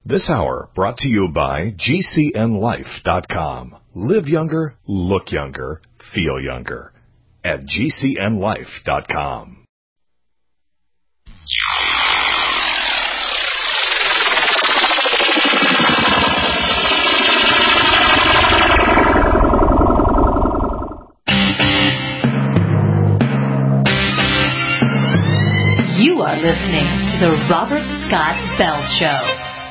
This hour brought to you by GCNLife.com. Live younger, look younger, feel younger. At GCNLife.com. You are listening to the Robert Scott Bell Show.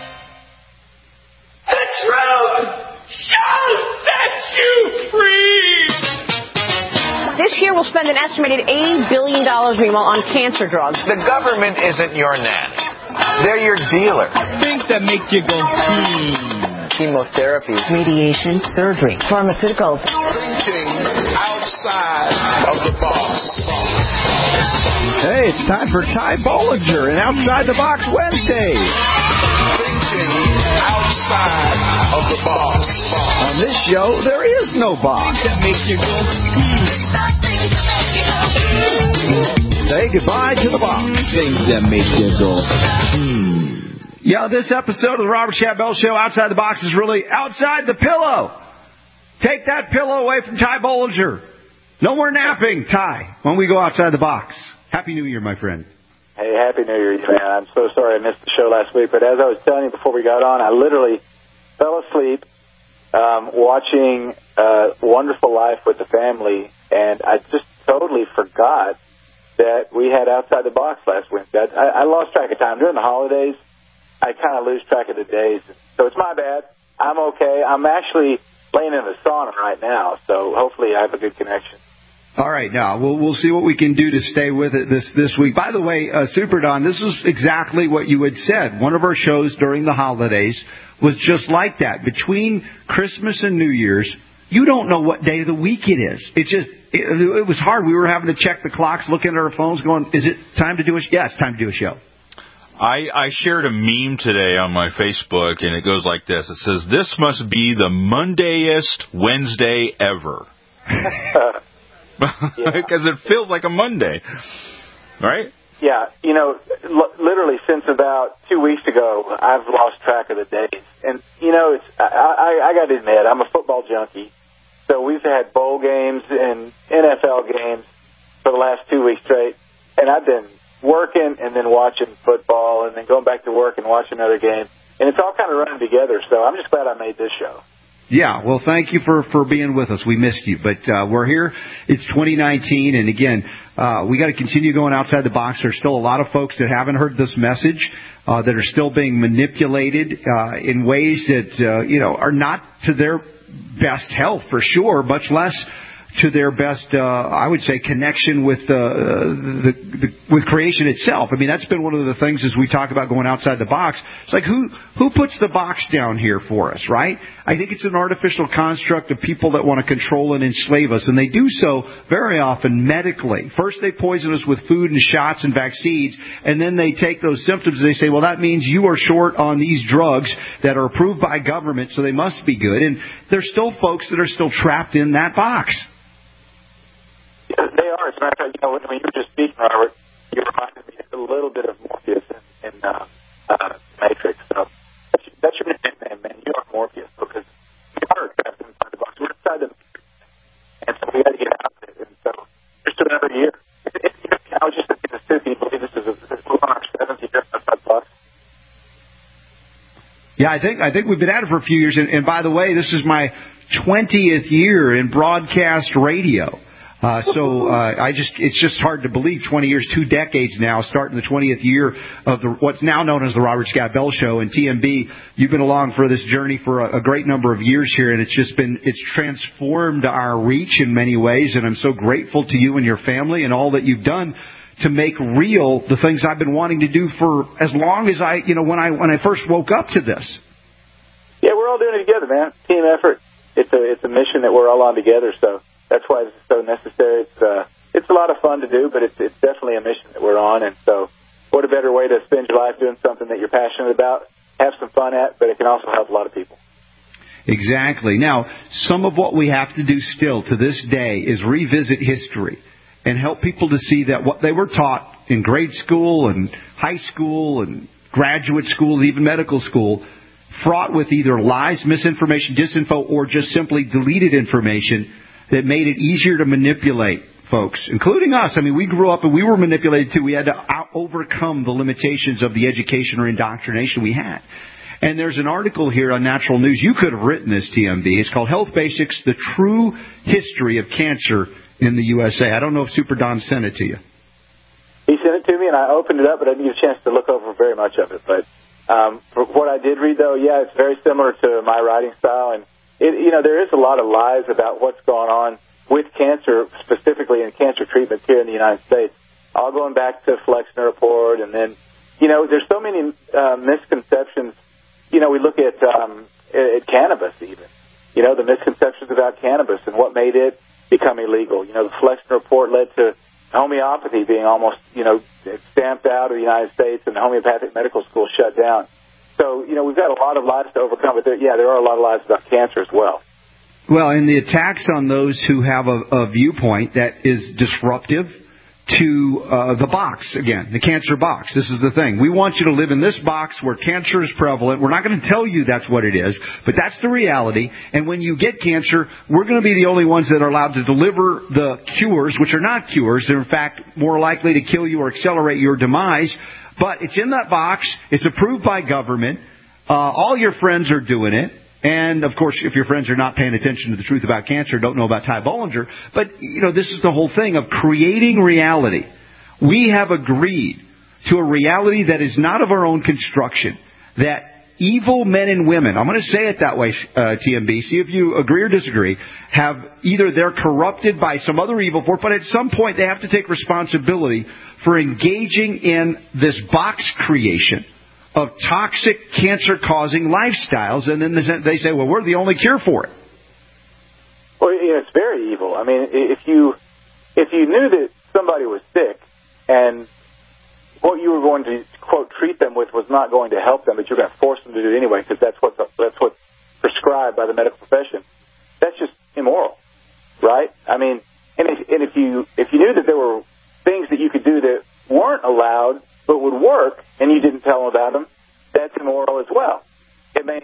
The truth shall set you free. This year we'll spend an estimated $80 billion, Remo, on cancer drugs. The government isn't your nanny. They're your dealer. Things that make you go, Chemotherapy. Radiation, surgery, pharmaceuticals. Thinking outside of the box. Hey, it's time for Ty Bollinger and Outside the Box Wednesday. Thinking outside of the box. On this show, there is no box. that make you go, Say goodbye to the box. things that make you go. Yeah, this episode of the Robert Scott Bell Show, Outside the Box, is really outside the pillow. Take that pillow away from Ty Bollinger. No more napping, Ty, when we go outside the box. Happy New Year, my friend. Hey, Happy New Year, man. I'm so sorry I missed the show last week, but as I was telling you before we got on, I literally fell asleep watching Wonderful Life with the family, and I just totally forgot that we had Outside the Box last Wednesday. I lost track of time. During the holidays, I kind of lose track of the days, so it's my bad. I'm okay. I'm actually laying in the sauna right now, so hopefully I have a good connection. All right, now we'll see what we can do to stay with it this week. By the way, Super Don, this is exactly what you had said. One of our shows during the holidays was just like that. Between Christmas and New Year's, you don't know what day of the week it is. It was hard. We were having to check the clocks, looking at our phones, going, "Is it time to do a show?" Yeah, it's time to do a show. I shared a meme today on my Facebook, and it goes like this. It says, "This must be the Mondayest Wednesday ever." Because it feels like a Monday, right? Yeah, you know, literally since about 2 weeks ago, I've lost track of the days. And, you know, I got to admit, I'm a football junkie. So we've had bowl games and NFL games for the last 2 weeks straight. And I've been working and then watching football and then going back to work and watching another game. And it's all kind of running together. So I'm just glad I made this show. Yeah, well, thank you for being with us. We missed you, but we're here. It's 2019, and again, we got to continue going outside the box. There's still a lot of folks that haven't heard this message, that are still being manipulated in ways that are not to their best health for sure, much less to their best, I would say, connection with with creation itself. I mean, that's been one of the things as we talk about going outside the box. It's like, who puts the box down here for us, right? I think it's an artificial construct of people that want to control and enslave us, and they do so very often medically. First, they poison us with food and shots and vaccines, and then they take those symptoms and they say, well, that means you are short on these drugs that are approved by government, so they must be good. And there's still folks that are still trapped in that box. Yeah, they are. As a matter of fact, you know, when you were just speaking, Robert, you reminded me a little bit of Morpheus in Matrix. So that's your nickname, man. You are Morpheus because we are trapped inside the box. We're inside the Matrix, and so we got to get out of it. And so just another year. I was just thinking this too. Can you believe this is on our 7th year outside the box? Yeah, I think we've been at it for a few years. And by the way, this is my 20th year in broadcast radio. It's just hard to believe 20 years, 2 decades now, starting the 20th year of what's now known as the Robert Scott Bell Show. And TMB, you've been along for this journey for a great number of years here, and it's transformed our reach in many ways. And I'm so grateful to you and your family and all that you've done to make real the things I've been wanting to do for as long as when I first woke up to this. Yeah, we're all doing it together, man. Team effort. It's a mission that we're all on together. So that's why this is so necessary. It's a lot of fun to do, but it's definitely a mission that we're on. And so what a better way to spend your life doing something that you're passionate about, have some fun at, but it can also help a lot of people. Exactly. Now, some of what we have to do still to this day is revisit history and help people to see that what they were taught in grade school and high school and graduate school and even medical school fraught with either lies, misinformation, disinfo, or just simply deleted information that made it easier to manipulate folks, including us. I mean, we grew up and we were manipulated too. We had to overcome the limitations of the education or indoctrination we had. And there's an article here on Natural News. You could have written this, TMB. It's called Health Basics, The True History of Cancer in the USA. I don't know if Super Don sent it to you. He sent it to me, and I opened it up, but I didn't get a chance to look over very much of it. But for what I did read, though, yeah, it's very similar to my writing style. And, there is a lot of lies about what's going on with cancer, specifically in cancer treatments here in the United States. All going back to Flexner Report, and then, there's so many misconceptions. We look at cannabis even. The misconceptions about cannabis and what made it become illegal. The Flexner Report led to homeopathy being almost, stamped out of the United States and the homeopathic medical school shut down. So, we've got a lot of lies to overcome, but there are a lot of lies about cancer as well. Well, and the attacks on those who have a viewpoint that is disruptive to the box, again, the cancer box. This is the thing. We want you to live in this box where cancer is prevalent. We're not going to tell you that's what it is, but that's the reality. And when you get cancer, we're going to be the only ones that are allowed to deliver the cures, which are not cures. They're, in fact, more likely to kill you or accelerate your demise. But it's in that box. It's approved by government. All your friends are doing it. And, of course, if your friends are not paying attention to the truth about cancer, don't know about Ty Bollinger. But, this is the whole thing of creating reality. We have agreed to a reality that is not of our own construction. That evil men and women, I'm going to say it that way, TMB, see if you agree or disagree, have either they're corrupted by some other evil force, but at some point they have to take responsibility for engaging in this box creation of toxic, cancer-causing lifestyles, and then they say, well, we're the only cure for it. Well, it's very evil. I mean, if you knew that somebody was sick and what you were going to, quote, treat them with was not going to help them, but you're going to force them to do it anyway because that's what's prescribed by the medical profession, that's just immoral, right? I mean, and if you knew that there were things that you could do that weren't allowed but would work, and you didn't tell them about them, that's immoral as well. It may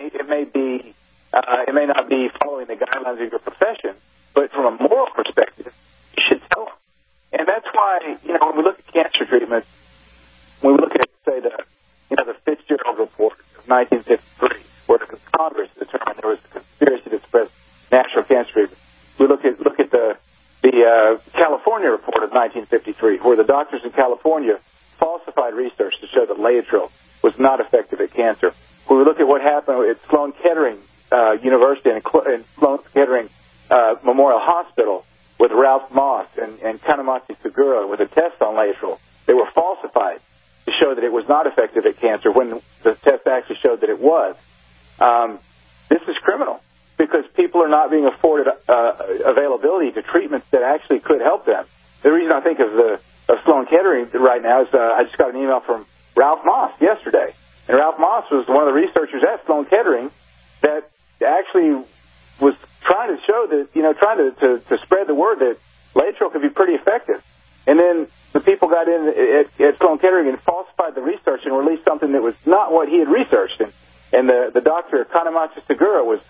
not be following the guidelines of your profession, but from a moral perspective, you should tell them. And that's why, when we look at cancer treatments, when we look at, say, the Fitzgerald Report of 1953, where the Congress determined there was a conspiracy to spread natural cancer treatment, we look at the California Report of 1953, where the doctors in California falsified research to show that Laetrile was not effective at cancer. When we look at what happened at Sloan Kettering University and Sloan Kettering Memorial Hospital with Ralph Moss and Kanemachi Segura with a test on Laetrile, they were falsified to show that it was not effective at cancer when the test actually showed that it was. This is criminal because people are not being afforded availability to treatments that actually could help them. The reason I think of Sloan Kettering right now is I just got an email from Ralph Moss yesterday. And Ralph Moss was one of the researchers at Sloan Kettering that actually was trying to show that, trying to spread the word that Laetrile could be pretty effective. And then the people got in at Sloan Kettering and falsified the research and released something that was not what he had researched. And the doctor, Kanemachi Segura, was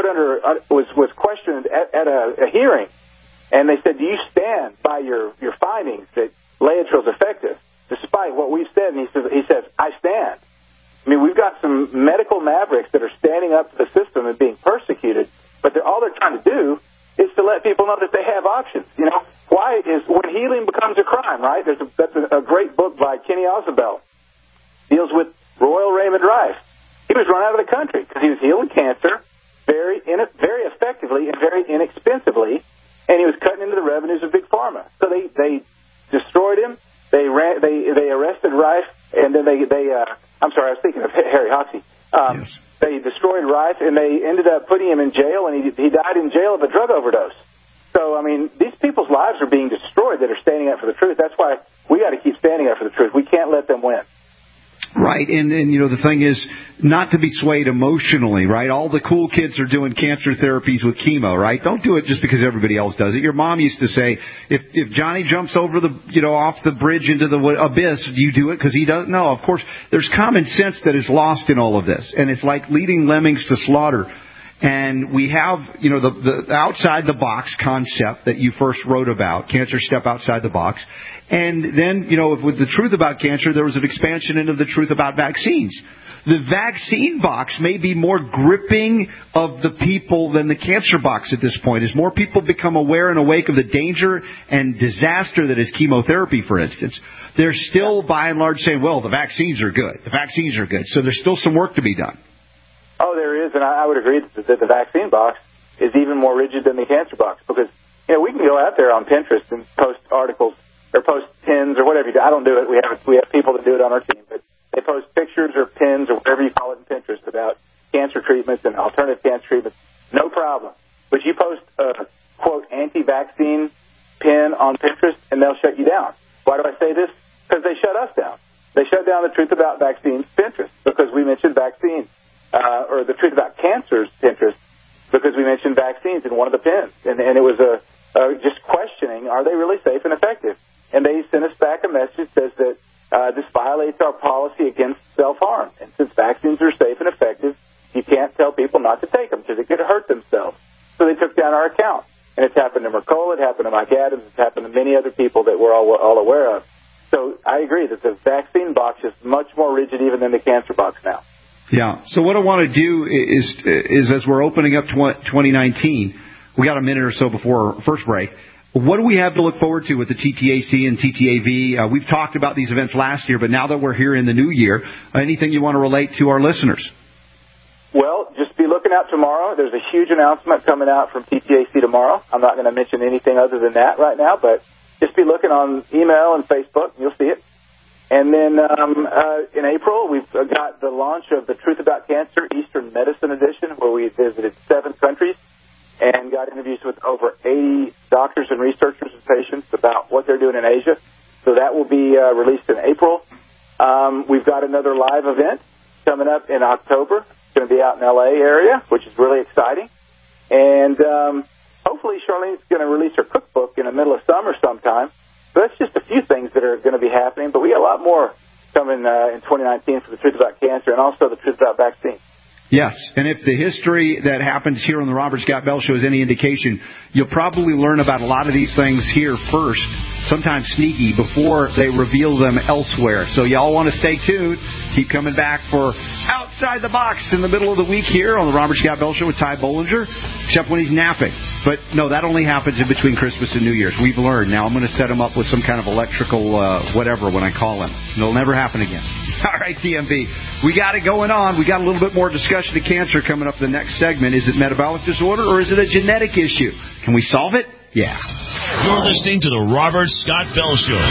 questioned at a hearing. And they said, do you stand by your findings that Laetrile is effective, despite what we've said? And he says, I stand. I mean, we've got some medical mavericks that are standing up to the system and being persecuted, but all they're trying to do is to let people know that they have options. Why is when healing becomes a crime, right? That's a great book by Kenny Ausubel. Deals with Royal Raymond Rife. He was run out of the country because he was healing cancer very effectively and very inexpensively, and he was cutting into the revenues of Big Pharma. So they destroyed him. They arrested Rife, and then I'm sorry, I was thinking of Harry Hoxie. Yes. They destroyed Rife, and they ended up putting him in jail, and he died in jail of a drug overdose. So, I mean, these people's lives are being destroyed that are standing up for the truth. That's why we got to keep standing up for the truth. We can't let them win. Right, and the thing is not to be swayed emotionally, right? All the cool kids are doing cancer therapies with chemo, right? Don't do it just because everybody else does it. Your mom used to say, if Johnny jumps over off the bridge into the abyss, you do it because he doesn't know. Of course, there's common sense that is lost in all of this, and it's like leading lemmings to slaughter. And we have, the outside the box concept that you first wrote about, Cancer Step Outside the Box. And then, with the truth about cancer, there was an expansion into the truth about vaccines. The vaccine box may be more gripping of the people than the cancer box at this point. As more people become aware and awake of the danger and disaster that is chemotherapy, for instance, they're still, by and large, saying, well, the vaccines are good. The vaccines are good. So there's still some work to be done. Oh, there is, and I would agree that the vaccine box is even more rigid than the cancer box because, we can go out there on Pinterest and post articles or post pins or whatever you do. I don't do it. We have people that do it on our team, but they post pictures or pins or whatever you call it in Pinterest about cancer treatments and alternative cancer treatments. No problem. But you post a, quote, anti-vaccine pin on Pinterest and they'll shut you down. Why do I say this? Because they shut us down. They shut down the Truth About Vaccines Pinterest because we mentioned vaccines. Or the Truth About Cancer's Pinterest because we mentioned vaccines in one of the pins. And it was just questioning, are they really safe and effective? And they sent us back a message that says that this violates our policy against self-harm. And since vaccines are safe and effective, you can't tell people not to take them because it could hurt themselves. So they took down our account. And it's happened to Mercola, it happened to Mike Adams, it's happened to many other people that we're all aware of. So I agree that the vaccine box is much more rigid even than the cancer box now. Yeah. So what I want to do is as we're opening up 2019, we got a minute or so before our first break. What do we have to look forward to with the TTAC and TTAV? We've talked about these events last year, but now that we're here in the new year, anything you want to relate to our listeners? Well, just be looking out tomorrow. There's a huge announcement coming out from TTAC tomorrow. I'm not going to mention anything other than that right now, but just be looking on email and Facebook, and you'll see it. And then in April, we've got the launch of the Truth About Cancer Eastern Medicine Edition, where we visited 7 countries and got interviews with over 80 doctors and researchers and patients about what they're doing in Asia. So that will be released in April. We've got another live event coming up in October. It's going to be out in L.A. area, which is really exciting. And hopefully Charlene's going to release her cookbook in the middle of summer sometime. So that's just a few things that are going to be happening, but we got a lot more coming in 2019 for the Truth About Cancer and also the Truth About Vaccines. Yes, and if the history that happens here on the Robert Scott Bell Show is any indication, you'll probably learn about a lot of these things here first, sometimes sneaky, before they reveal them elsewhere. So y'all want to stay tuned. Keep coming back for Outside the Box in the middle of the week here on the Robert Scott Bell Show with Ty Bollinger, except when he's napping. But no, that only happens in between Christmas and New Year's. We've learned. Now I'm going to set him up with some kind of electrical whatever when I call him. It'll never happen again. All right, TMB. We got it going on. We got a little bit more discussion of cancer coming up in the next segment. Is it metabolic disorder or is it a genetic issue? Can we solve it? Yeah. You're listening to the Robert Scott Bell Show.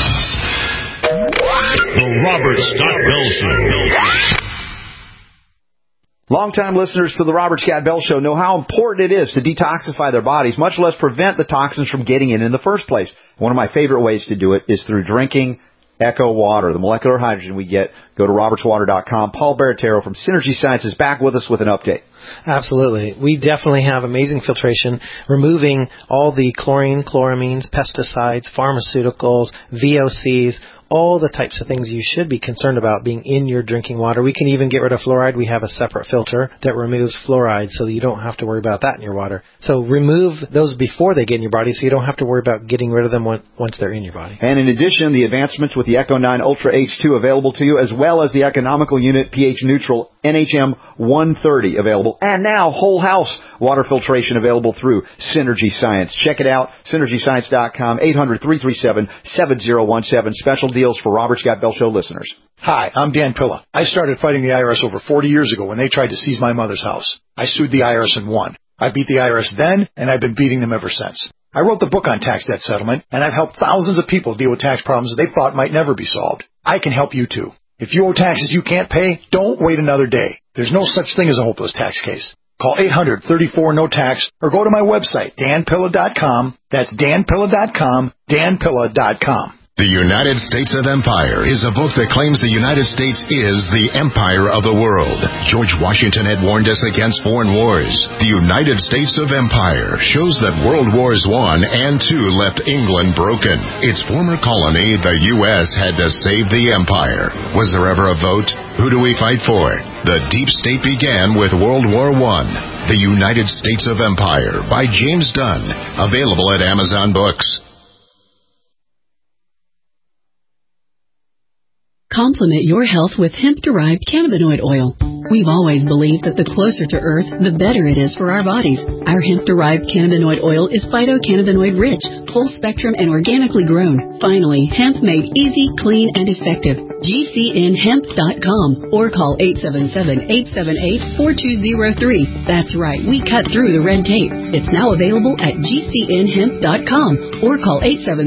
The Robert Scott Bell Show. Longtime listeners to the Robert Scott Bell Show know how important it is to detoxify their bodies, much less prevent the toxins from getting in the first place. One of my favorite ways to do it is through drinking Echo Water, the molecular hydrogen we get. Go to robertswater.com. Paul Baratero from Synergy Science is back with us with an update. Absolutely. We definitely have amazing filtration, removing all the chlorine, chloramines, pesticides, pharmaceuticals, VOCs, all the types of things you should be concerned about being in your drinking water. We can even get rid of fluoride. We have a separate filter that removes fluoride so that you don't have to worry about that in your water. So remove those before they get in your body so you don't have to worry about getting rid of them once they're in your body. And in addition, the advancements with the Echo 9 Ultra H2 available to you, as well as the economical unit pH neutral NHM 130 available. And now whole house water filtration available through Synergy Science. Check it out, synergyscience.com, 800-337-7017. Special deals for Robert Scott Bell Show listeners. Hi, I'm Dan Pilla. I started fighting the IRS over 40 years ago when they tried to seize my mother's house. I sued the IRS and won. I beat the IRS then, and I've been beating them ever since. I wrote the book on tax debt settlement, and I've helped thousands of people deal with tax problems they thought might never be solved. I can help you too. If you owe taxes you can't pay, don't wait another day. There's no such thing as a hopeless tax case. Call 800-34-NO-TAX or go to my website, danpilla.com. That's danpilla.com, danpilla.com. The United States of Empire is a book that claims the United States is the empire of the world. George Washington had warned us against foreign wars. The United States of Empire shows that World Wars I and II left England broken. Its former colony, the U.S., had to save the empire. Was there ever a vote? Who do we fight for? The Deep State began with World War I. The United States of Empire by James Dunn. Available at Amazon Books. Complement your health with hemp-derived cannabinoid oil. We've always believed that the closer to Earth, the better it is for our bodies. Our hemp-derived cannabinoid oil is phytocannabinoid-rich, full-spectrum, and organically grown. Finally, hemp made easy, clean, and effective. GCNhemp.com or call 877-878-4203. That's right, we cut through the red tape. It's now available at GCNhemp.com or call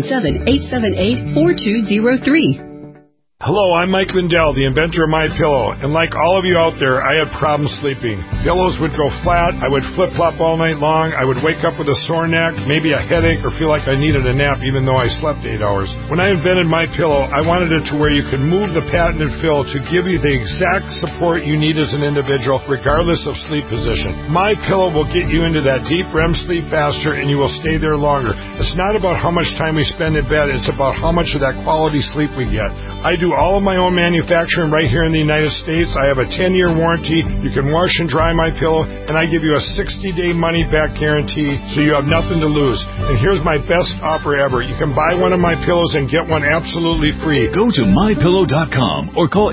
877-878-4203. Hello, I'm Mike Lindell, the inventor of MyPillow, and like all of you out there, I had problems sleeping. Pillows would go flat, I would flip-flop all night long, I would wake up with a sore neck, maybe a headache, or feel like I needed a nap even though I slept 8 hours. When I invented MyPillow, I wanted it to where you could move the patented fill to give you the exact support you need as an individual, regardless of sleep position. MyPillow will get you into that deep REM sleep faster, and you will stay there longer. It's not about how much time we spend in bed, it's about how much of that quality sleep we get. I do all of my own manufacturing right here in the United States. I have a 10-year warranty. You can wash and dry my pillow, and I give you a 60-day money-back guarantee, so you have nothing to lose. And here's my best offer ever. You can buy one of my pillows and get one absolutely free. Go to MyPillow.com or call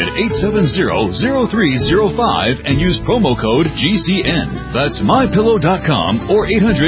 800-870-0305 and use promo code GCN. That's MyPillow.com or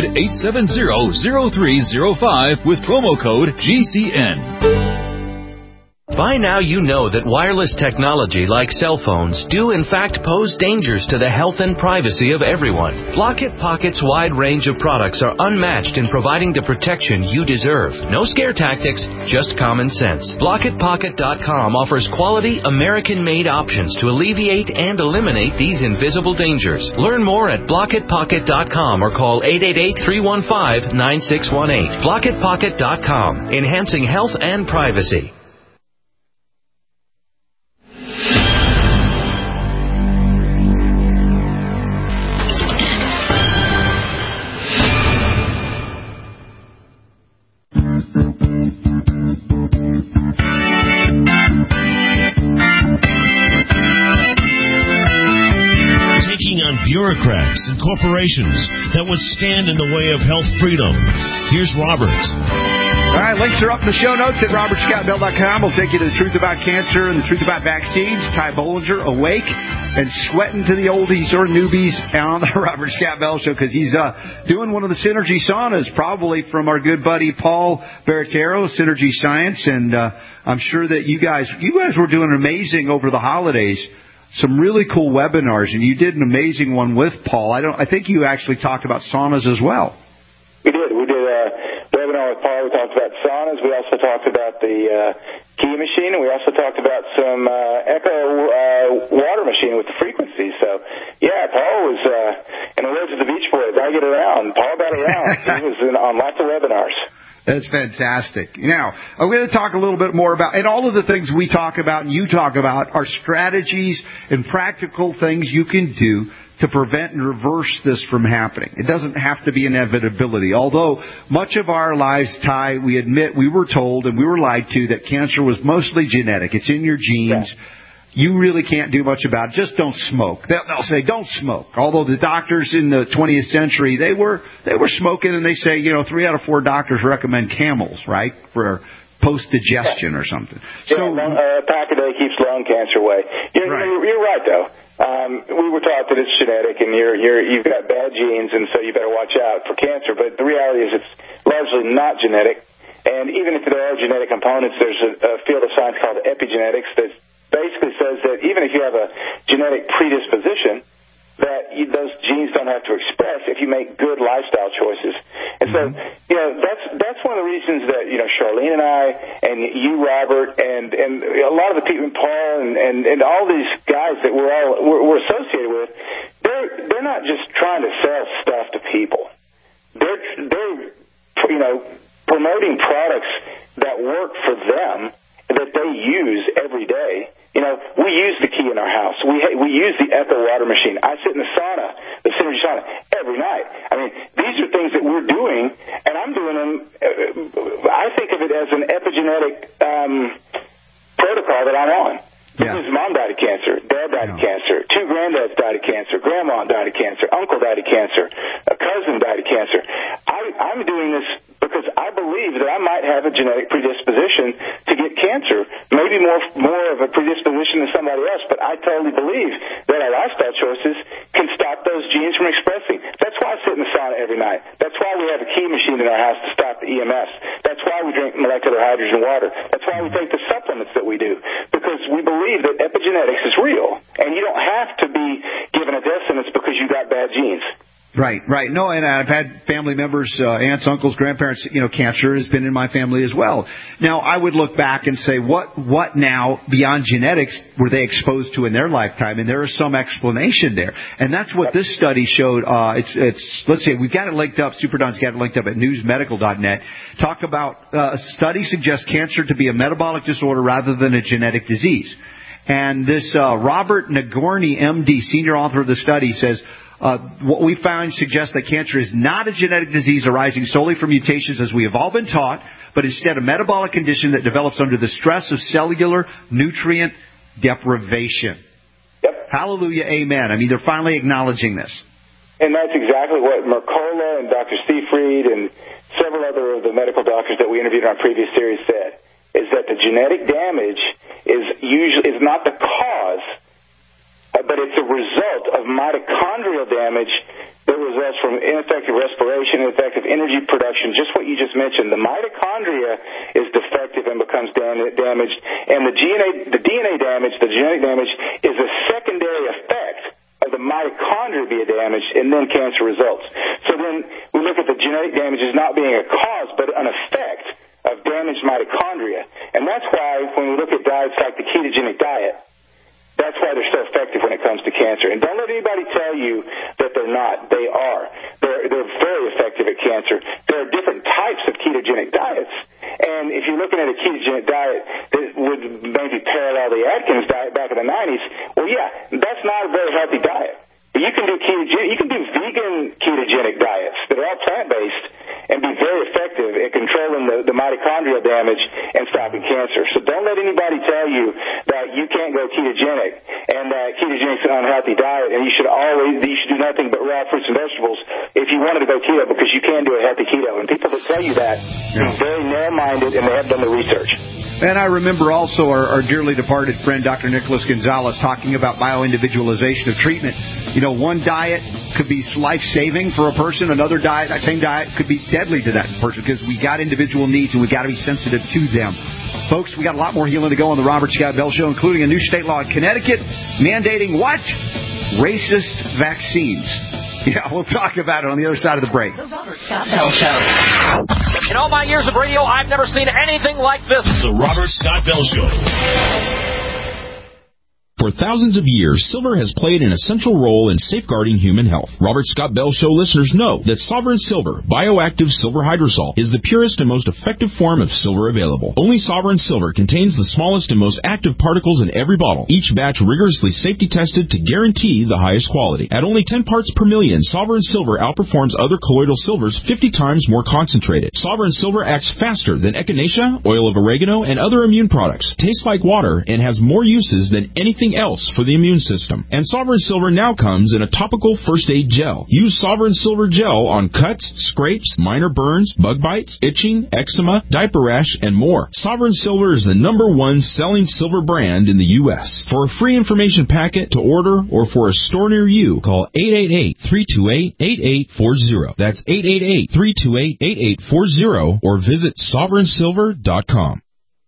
800-870-0305 with promo code GCN. By now you know that wireless technology like cell phones do in fact pose dangers to the health and privacy of everyone. Blockit Pocket's wide range of products are unmatched in providing the protection you deserve. No scare tactics, just common sense. BlockitPocket.com offers quality American-made options to alleviate and eliminate these invisible dangers. Learn more at BlockitPocket.com or call 888-315-9618. BlockitPocket.com, enhancing health and privacy. Bureaucrats and corporations that would stand in the way of health freedom. Here's Robert. All right, links are up in the show notes at robertscottbell.com. We'll take you to the truth about cancer and the truth about vaccines. Ty Bollinger awake and sweating to the oldies or newbies on the Robert Scott Bell Show because he's doing one of the Synergy saunas, probably from our good buddy Paul Baratero, Synergy Science. And I'm sure that you guys were doing amazing over the holidays. Some really cool webinars, and you did an amazing one with Paul. I think you actually talked about saunas as well. We did a webinar with Paul. We talked about saunas. We also talked about the key machine, and we also talked about some Echo water machine with the frequency. So, yeah, Paul was, in the words of the Beach Boys, I get around. Paul got around. He was on lots of webinars. That's fantastic. Now, I'm going to talk a little bit more about, and all of the things we talk about and you talk about are strategies and practical things you can do to prevent and reverse this from happening. It doesn't have to be inevitability. Although much of our lives, Ty, we admit we were told and we were lied to that cancer was mostly genetic. It's in your genes. Yeah. You really can't do much about it. Just don't smoke. They'll say, don't smoke. Although the doctors in the 20th century, they were smoking, and they say, 3 out of 4 doctors recommend Camels, right, for post-digestion or something. Yeah, so a pack a day keeps lung cancer away. You're right, though. We were taught that it's genetic, and you've got bad genes, and so you better watch out for cancer. But the reality is it's largely not genetic. And even if there are genetic components, there's a field of science called epigenetics that basically says that even if you have a genetic predisposition, that those genes don't have to express if you make good lifestyle choices. And so, that's one of the reasons that, Charlene and I and you, Robert, and a lot of the people, Paul and all these guys that we're associated with, they're not just trying to sell stuff to people. They're promoting products that work for I sit in the sauna, the Synergy sauna, every night. I mean, these are things that we're doing, and I'm doing them, I think of it as an epigenetic protocol that I'm on. His mom died of cancer, dad died of cancer, 2 granddads died of cancer, grandma died of cancer, uncle died of cancer, a cousin died of cancer. I'm doing this because I believe that I might have a genetic predisposition to get cancer, maybe more of a predisposition than somebody else, but I totally believe that our lifestyle choices can stop those genes from expressing. That's why I sit in the sauna every night. That's why we have a key machine in our house to stop the EMFs. That's why we drink molecular hydrogen water. That's why we take the supplements that we do, because we believe that epigenetics is real, and you don't have to be given a death sentence because you got bad genes. Right. No, and I've had family members, aunts, uncles, grandparents, cancer has been in my family as well. Now, I would look back and say, what now, beyond genetics, were they exposed to in their lifetime? And there is some explanation there. And that's what this study showed. Let's say, we've got it linked up, Super Don's got it linked up at newsmedical.net. Talk about, a study suggests cancer to be a metabolic disorder rather than a genetic disease. And this Robert Nagorny, MD, senior author of the study, says, what we found suggests that cancer is not a genetic disease arising solely from mutations as we have all been taught, but instead a metabolic condition that develops under the stress of cellular nutrient deprivation. Yep. Hallelujah, amen. I mean, they're finally acknowledging this. And that's exactly what Mercola and Dr. Seifried and several other of the medical doctors that we interviewed in our previous series said, is that the genetic damage is not the cause, but it's a result of mitochondrial damage that results from ineffective respiration, ineffective energy production, just what you just mentioned. The mitochondria is defective and becomes damaged, and the DNA damage, the genetic damage, is a secondary effect of the mitochondria being damaged, and then cancer results. So then we look at the genetic damage as not being a cause, but an effect of damaged mitochondria. And that's why when we look at diets like the ketogenic diet, that's why they're so effective when it comes to cancer. And don't let anybody tell you that they're not. They are. They're very effective at cancer. There are different types of ketogenic diets. And if you're looking at a ketogenic diet that would maybe parallel the Atkins diet back in the 90s, well, yeah, that's not a very healthy diet. But you can do vegan ketogenic diets that are all plant-based and be very effective at controlling the mitochondrial damage and stopping cancer. So don't let anybody tell you that you can't go ketogenic and that ketogenic is an unhealthy diet and you should do nothing but raw fruits and vegetables if you wanted to go keto, because you can do a healthy keto. And people that tell you that are very narrow-minded and they haven't done the research. And I remember also our dearly departed friend, Dr. Nicholas Gonzalez, talking about bioindividualization of treatment. One diet could be life-saving for a person. Another diet, that same diet, could be deadly to that person because we got individual needs and we got to be sensitive to them. Folks, we got a lot more healing to go on the Robert Scott Bell Show, including a new state law in Connecticut mandating what? Racist vaccines. Yeah, we'll talk about it on the other side of the break. The Robert Scott Bell Show. In all my years of radio, I've never seen anything like this. The Robert Scott Bell Show. For thousands of years, silver has played an essential role in safeguarding human health. Robert Scott Bell Show listeners know that Sovereign Silver, bioactive silver hydrosol, is the purest and most effective form of silver available. Only Sovereign Silver contains the smallest and most active particles in every bottle, each batch rigorously safety tested to guarantee the highest quality. At only 10 parts per million, Sovereign Silver outperforms other colloidal silvers 50 times more concentrated. Sovereign Silver acts faster than echinacea, oil of oregano, and other immune products, tastes like water, and has more uses than anything else for the immune system. And Sovereign Silver now comes in a topical first aid gel. Use Sovereign Silver gel on cuts, scrapes, minor burns, bug bites, itching, eczema, diaper rash, and more. Sovereign Silver is the #1 selling silver brand in the U.S. For a free information packet to order or for a store near you, call 888-328-8840. That's 888-328-8840 or visit sovereignsilver.com.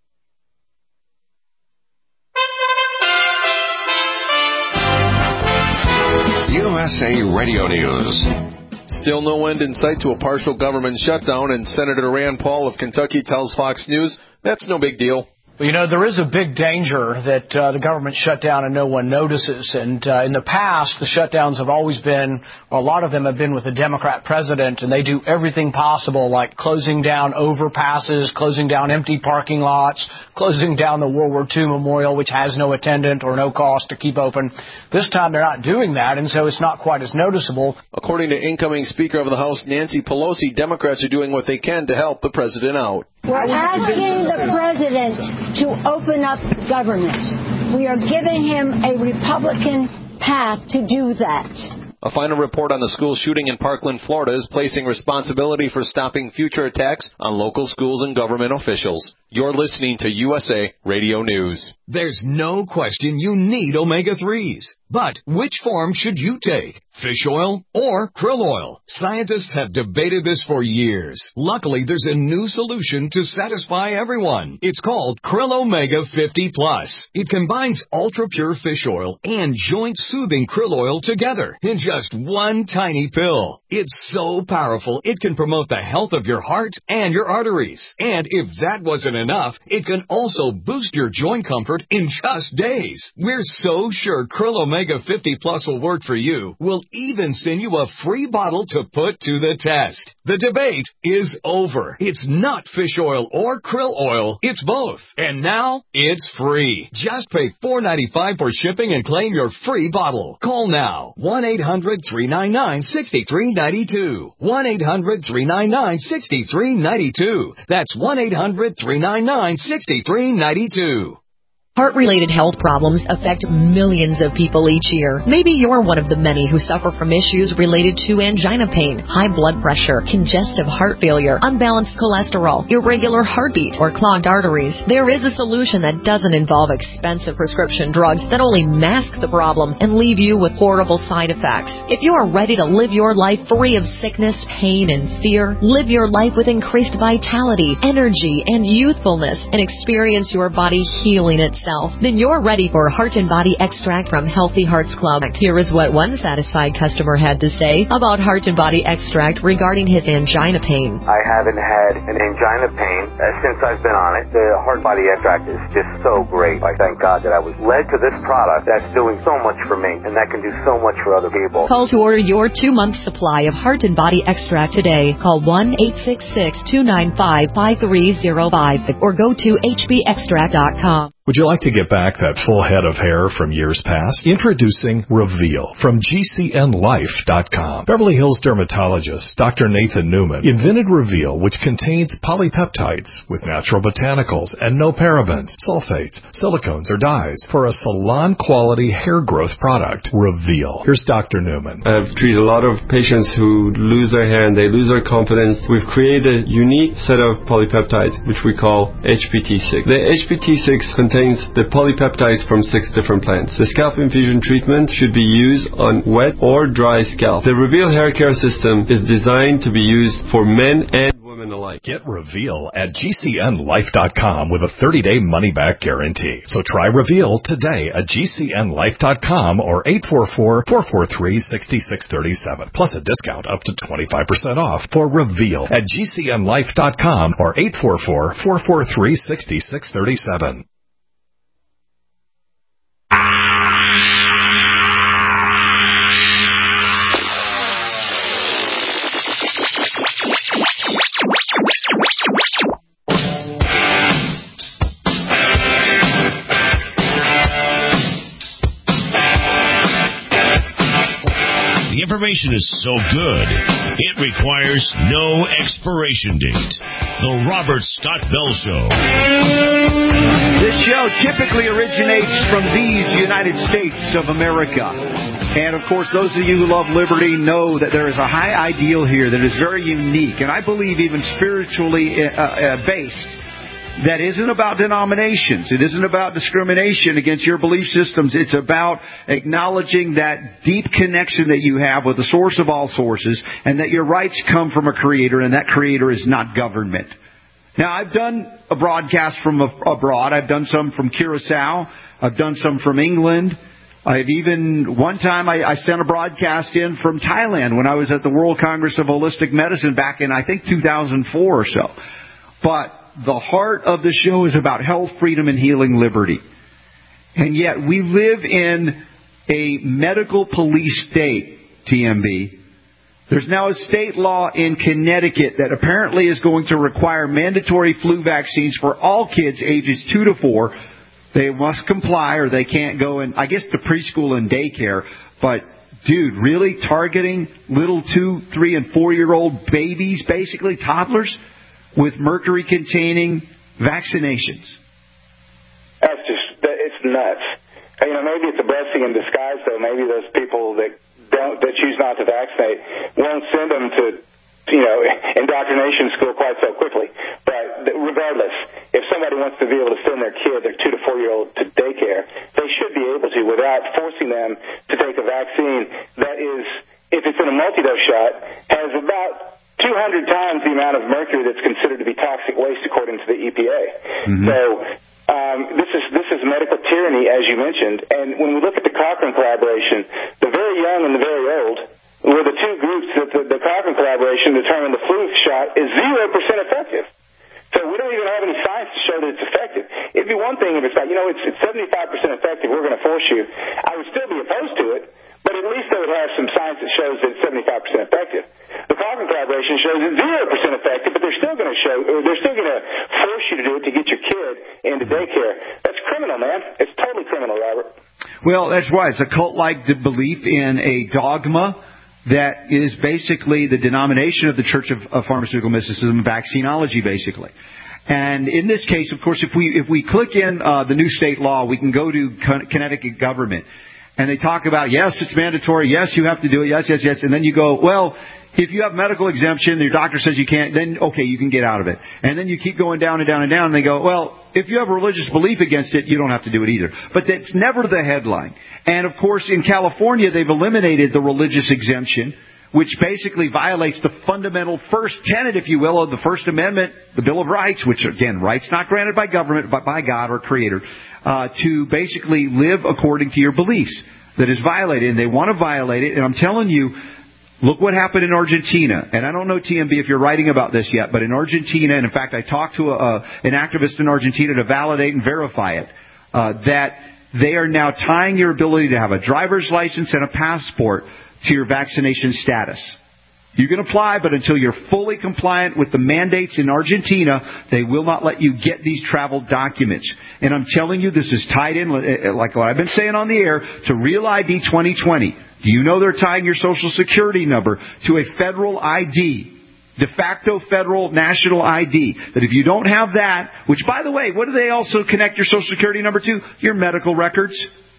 USA Radio News. Still no end in sight to a partial government shutdown, and Senator Rand Paul of Kentucky tells Fox News that's no big deal. Well, there is a big danger that the government shut down and no one notices. And in the past, the shutdowns have always been, or a lot of them have been with a Democrat president, and they do everything possible, like closing down overpasses, closing down empty parking lots, closing down the World War II Memorial, which has no attendant or no cost to keep open. This time they're not doing that, and so it's not quite as noticeable. According to incoming Speaker of the House Nancy Pelosi, Democrats are doing what they can to help the president out. We're asking the president to open up government. We are giving him a Republican path to do that. A final report on the school shooting in Parkland, Florida is placing responsibility for stopping future attacks on local schools and government officials. You're listening to USA Radio News. There's no question you need omega-3s. But which form should you take? Fish oil or krill oil? Scientists have debated this for years. Luckily, there's a new solution to satisfy everyone. It's called Krill Omega 50 Plus. It combines ultra-pure fish oil and joint-soothing krill oil together in just one tiny pill. It's so powerful, it can promote the health of your heart and your arteries. And if that wasn't enough, it can also boost your joint comfort in just days. We're so sure Krill Omega 50 Plus will work for you. We'll even send you a free bottle to put to the test. The debate is over. It's not fish oil or krill oil. It's both. And now it's free. Just pay $4.95 for shipping and claim your free bottle. Call now. 1-800-399-6392. 1-800-399-6392. That's 1-800-399-6392. Heart-related health problems affect millions of people each year. Maybe you're one of the many who suffer from issues related to angina pain, high blood pressure, congestive heart failure, unbalanced cholesterol, irregular heartbeat, or clogged arteries. There is a solution that doesn't involve expensive prescription drugs that only mask the problem and leave you with horrible side effects. If you are ready to live your life free of sickness, pain, and fear, live your life with increased vitality, energy, and youthfulness, and experience your body healing itself, then you're ready for Heart and Body Extract from Healthy Hearts Club. Here is what one satisfied customer had to say about Heart and Body Extract regarding his angina pain. I haven't had an angina pain since I've been on it. The Heart and Body Extract is just so great. I thank God that I was led to this product that's doing so much for me, and that can do so much for other people. Call to order your 2-month supply of Heart and Body Extract today. Call 1-866-295-5305 or go to hbextract.com. Would you like to get back that full head of hair from years past? Introducing Reveal from GCNlife.com. Beverly Hills dermatologist Dr. Nathan Newman invented Reveal, which contains polypeptides with natural botanicals and no parabens, sulfates, silicones, or dyes for a salon-quality hair growth product. Reveal. Here's Dr. Newman. I've treated a lot of patients who lose their hair and they lose their confidence. We've created a unique set of polypeptides, which we call HPT6. The HPT6 contains the polypeptides from 6 different plants. The scalp infusion treatment should be used on wet or dry scalp. The Reveal hair care system is designed to be used for men and women alike. Get Reveal at GCNlife.com with a 30-day money-back guarantee. So try Reveal today at GCNlife.com or 844-443-6637. Plus a discount up to 25% off for Reveal at GCNlife.com or 844-443-6637. The information is so good, it requires no expiration date. The Robert Scott Bell Show. This show typically originates from these United States of America. And, of course, those of you who love liberty know that there is a high ideal here that is very unique, and I believe even spiritually based, that isn't about denominations. It isn't about discrimination against your belief systems. It's about acknowledging that deep connection that you have with the source of all sources, and that your rights come from a creator, and that creator is not government. Now, I've done a broadcast from abroad. I've done some from Curacao. I've done some from England. I've even, one time I sent a broadcast in from Thailand when I was at the World Congress of Holistic Medicine back in, I think, 2004 or so. But the heart of the show is about health, freedom, and healing liberty. And yet we live in a medical police state, TMB. There's now a state law in Connecticut that apparently is going to require mandatory flu vaccines for all kids ages 2 to 4. They must comply or they can't go in, I guess, to preschool and daycare. But, dude, really targeting little 2, 3, and 4-year-old babies, basically toddlers, with mercury-containing vaccinations? It's nuts. Maybe it's a blessing in disguise, though. Maybe those people that choose not to vaccinate won't send them to, indoctrination school quite so quickly. But regardless, if somebody wants to be able to send their 2 to 4-year-old to daycare, they should be able to without forcing them to take a vaccine that is, if it's in a multi-dose shot, has about 200 times the amount of mercury that's considered to be toxic waste according to the EPA. Mm-hmm. So this is medical tyranny, as you mentioned. And when we look at the Cochrane collaboration, the very young and the very old were the two groups that the Cochrane collaboration determined the flu shot is 0% effective. So we don't even have any science to show that it's effective. It'd be one thing if it's like, it's 75% effective, we're going to force you. I would still be opposed to it, but at least they would have some science that shows that it's 75% effective. The Cochrane collaboration shows it's 0% effective, but they're still going to force you to do it to get your kid into daycare. That's criminal, man. It's totally criminal, Robert. Well, that's right. It's a cult-like belief in a dogma that is basically the denomination of the Church of Pharmaceutical Mysticism, vaccinology, basically. And in this case, of course, if we click in the new state law, we can go to Connecticut government. And they talk about, yes, it's mandatory, yes, you have to do it, yes. And then you go, well, if you have medical exemption, your doctor says you can't, then, okay, you can get out of it. And then you keep going down and down and down, and they go, well, if you have a religious belief against it, you don't have to do it either. But that's never the headline. And, of course, in California, they've eliminated the religious exemption, which basically violates the fundamental first tenet, if you will, of the First Amendment, the Bill of Rights, which, again, rights not granted by government, but by God or Creator, to basically live according to your beliefs. That is violated, and they want to violate it. And I'm telling you, look what happened in Argentina. And I don't know, TMB, if you're writing about this yet, but in Argentina, and in fact, I talked to an activist in Argentina to validate and verify it, that they are now tying your ability to have a driver's license and a passport to your vaccination status. You can apply, but until you're fully compliant with the mandates in Argentina, they will not let you get these travel documents. And I'm telling you, this is tied in, like what I've been saying on the air, to Real ID 2020. Do you know they're tying your Social Security number to a federal ID, de facto federal national ID? That if you don't have that, which, by the way, what do they also connect your Social Security number to? Your medical records.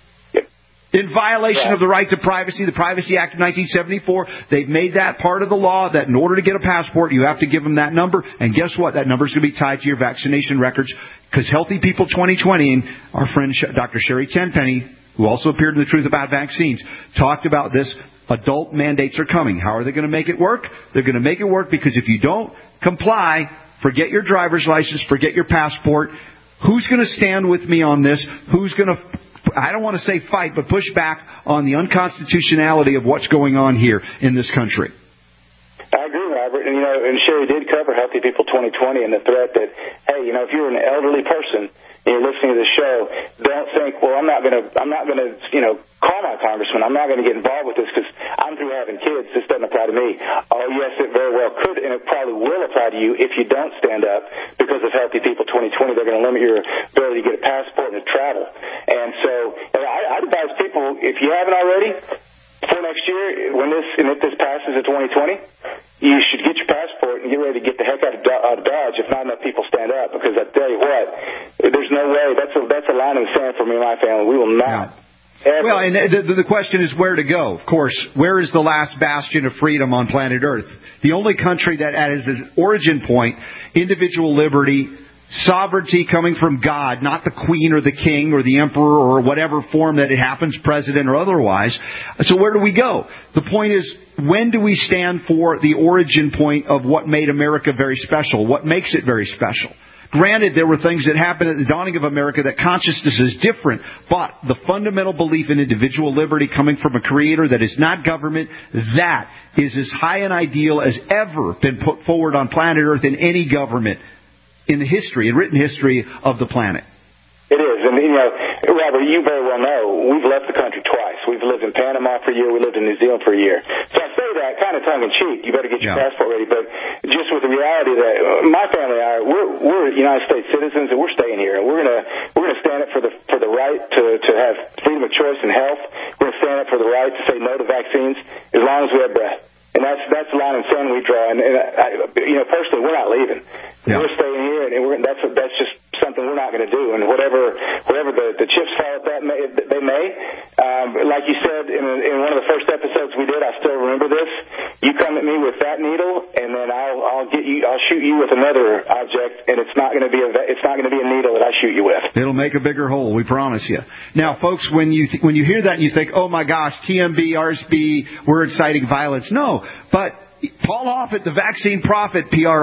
In violation of the right to privacy, the Privacy Act of 1974, they've made that part of the law that in order to get a passport, you have to give them that number. And guess what? That number is going to be tied to your vaccination records. Because Healthy People 2020, and our friend Dr. Sherry Tenpenny, who also appeared in The Truth About Vaccines, talked about this. Adult mandates are coming. How are they going to make it work? They're going to make it work because if you don't comply, forget your driver's license, forget your passport. Who's going to stand with me on this? Who's going to, I don't want to say fight, but push back on the unconstitutionality of what's going on here in this country? I agree, Robert. And Sherry did cover Healthy People 2020 and the threat that, hey, if you're an elderly person and you're listening to the show, don't think, well, I'm not going to, call my congressman. I'm not going to get involved with this because I'm through having kids. This doesn't apply to me. Oh, yes, it very well could, and it probably will apply to you if you don't stand up because of Healthy People 2020. They're going to limit your ability to get a passport and to travel. And so I advise people, if you haven't already, for next year, if this passes in 2020, you should get your passport and get ready to get the heck out of Dodge if not enough people stand up. Because I tell you what, there's no way. That's a line in the sand for me and my family. We will not. Yeah. Well, and the question is where to go. Of course, where is the last bastion of freedom on planet Earth? The only country that has its origin point, individual liberty, sovereignty coming from God, not the queen or the king or the emperor or whatever form that it happens, president or otherwise. So where do we go? The point is, when do we stand for the origin point of what made America very special? What makes it very special? Granted, there were things that happened at the dawning of America that consciousness is different, but the fundamental belief in individual liberty coming from a creator that is not government, that is as high an ideal as ever been put forward on planet Earth in any government in the history, in written history of the planet. It is. And, Robert, you very well know, we've left the country twice. We've lived in Panama for a year. We lived in New Zealand for a year. So I say that kind of tongue-in-cheek. You better get your passport ready. But just with the reality that my family and I, we're United States citizens, and we're staying here. And we're gonna stand up for the right to have freedom of choice and health. We're gonna stand up for the right to say no to vaccines as long as we have breath. And that's the line in the sand we draw. And personally, we're not leaving. Yeah. We're staying here, and that's just something we're not going to do. And whatever the chips fall at that they may. Like you said in one of the first episodes we did, I still remember this. You come at me with that needle, and then I'll shoot you with another object, and it's not going to be a needle that I shoot you with. It'll make a bigger hole, we promise you. Now, folks, when you hear that and you think, oh my gosh, TMB, RSB, we're inciting violence. No, but Paul Offit, the vaccine prophet,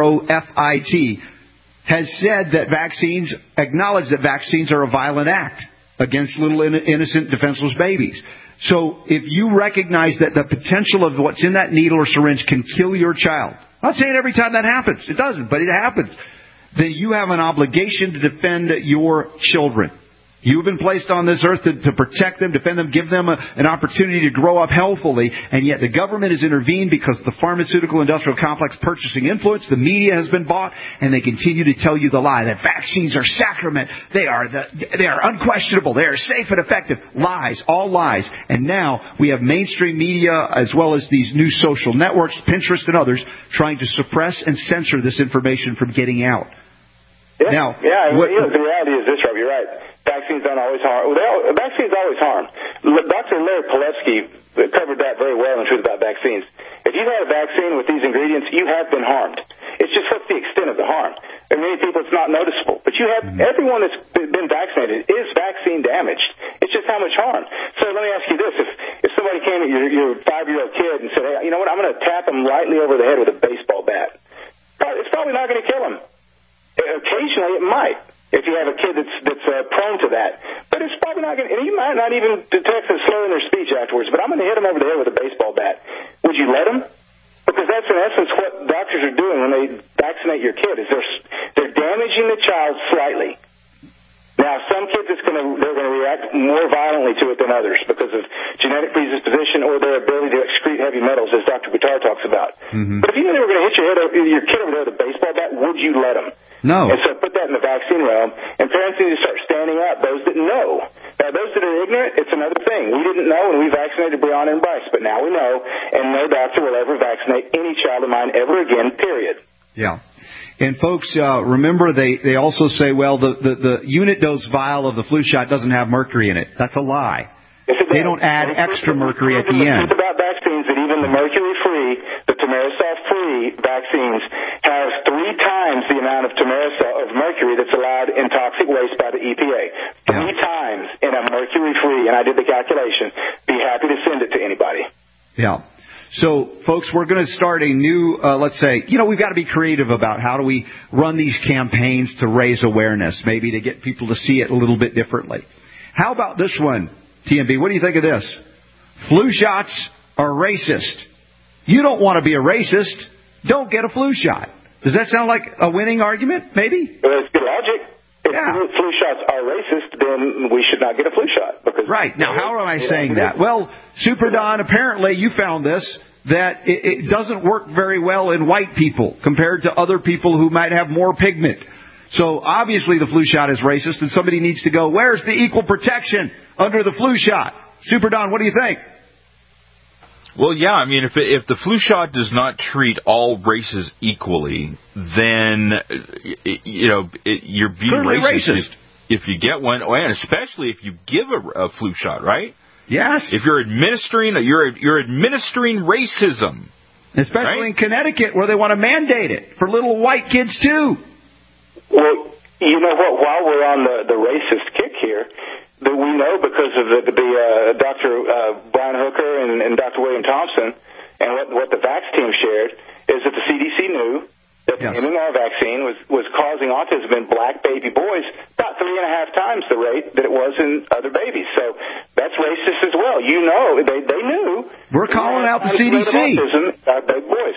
Profit, has said that acknowledge that vaccines are a violent act against little innocent, defenseless babies. So if you recognize that the potential of what's in that needle or syringe can kill your child, I'm not saying every time that happens, it doesn't, but it happens, then you have an obligation to defend your children. You have been placed on this earth to protect them, defend them, give them an opportunity to grow up healthfully, and yet the government has intervened because the pharmaceutical industrial complex purchasing influence, the media has been bought, and they continue to tell you the lie that vaccines are sacrament, they are unquestionable, they are safe and effective. Lies, all lies. And now we have mainstream media as well as these new social networks, Pinterest and others, trying to suppress and censor this information from getting out. Yeah, the reality is this, Rob, you're right. Vaccines don't always harm. Vaccines always harm. Dr. Larry Palevsky covered that very well in Truth About Vaccines. If you've had a vaccine with these ingredients, you have been harmed. It's just what's the extent of the harm. And many people, it's not noticeable. But you have everyone that's been vaccinated is vaccine damaged. It's just how much harm. So let me ask you this: if somebody came at your 5-year-old kid and said, "Hey, you know what? I'm going to tap him lightly over the head with a baseball bat," it's probably not going to kill him. Occasionally, it might. If you have a kid that's prone to that. But it's probably not going to, and you might not even detect a slur in their speech afterwards, but I'm going to hit them over the head with a baseball bat. Would you let them? Because that's in essence what doctors are doing when they vaccinate your kid, is they're damaging the child slightly. Now, some kids they're going to react more violently to it than others because of genetic predisposition or their ability to excrete heavy metals, as Dr. Buttar talks about. Mm-hmm. But if you knew they were going to hit your kid over there with a baseball bat, would you let them? No. And so put that in the vaccine realm, and parents need to start standing up, those that know. Now, those that are ignorant, it's another thing. We didn't know, and we vaccinated Breonna and Bryce, but now we know, and no doctor will ever vaccinate any child of mine ever again, period. Yeah. And folks, remember they also say, well, the unit dose vial of the flu shot doesn't have mercury in it. That's a lie. Yes, they don't add extra mercury at the end. It's about vaccines that even the mercury-free, the Thimerosal-free vaccines have 3 times the amount of mercury that's allowed in toxic waste by the EPA. 3 times in a mercury-free, and I did the calculation. Be happy to send it to anybody. Yeah. So, folks, we're going to start a new, let's say, we've got to be creative about how do we run these campaigns to raise awareness, maybe to get people to see it a little bit differently. How about this one, TMB? What do you think of this? Flu shots are racist. You don't want to be a racist. Don't get a flu shot. Does that sound like a winning argument, maybe? Well, it's good logic. If flu shots are racist, then we should not get a flu shot. Right. Now, how am I saying that? Well, Super Don, apparently you found this, that it doesn't work very well in white people compared to other people who might have more pigment. So obviously the flu shot is racist, and somebody needs to go, where's the equal protection under the flu shot? Super Don, what do you think? Well, yeah, I mean, if the flu shot does not treat all races equally, then, you're being racist. If you get one, and especially if you give a flu shot, right? Yes. If you're administering, you're administering racism. Especially in Connecticut, where they want to mandate it for little white kids, too. Well, you know what? While we're on the racist kick here, that we know because of the Dr. Brian Hooker and Dr. William Thompson, and what the VAX team shared, is that the CDC knew that the MMR vaccine was causing autism in black baby boys about 3.5 times the rate that it was in other babies. So that's racist as well. They knew. We're calling out the CDC. Autism, baby boys.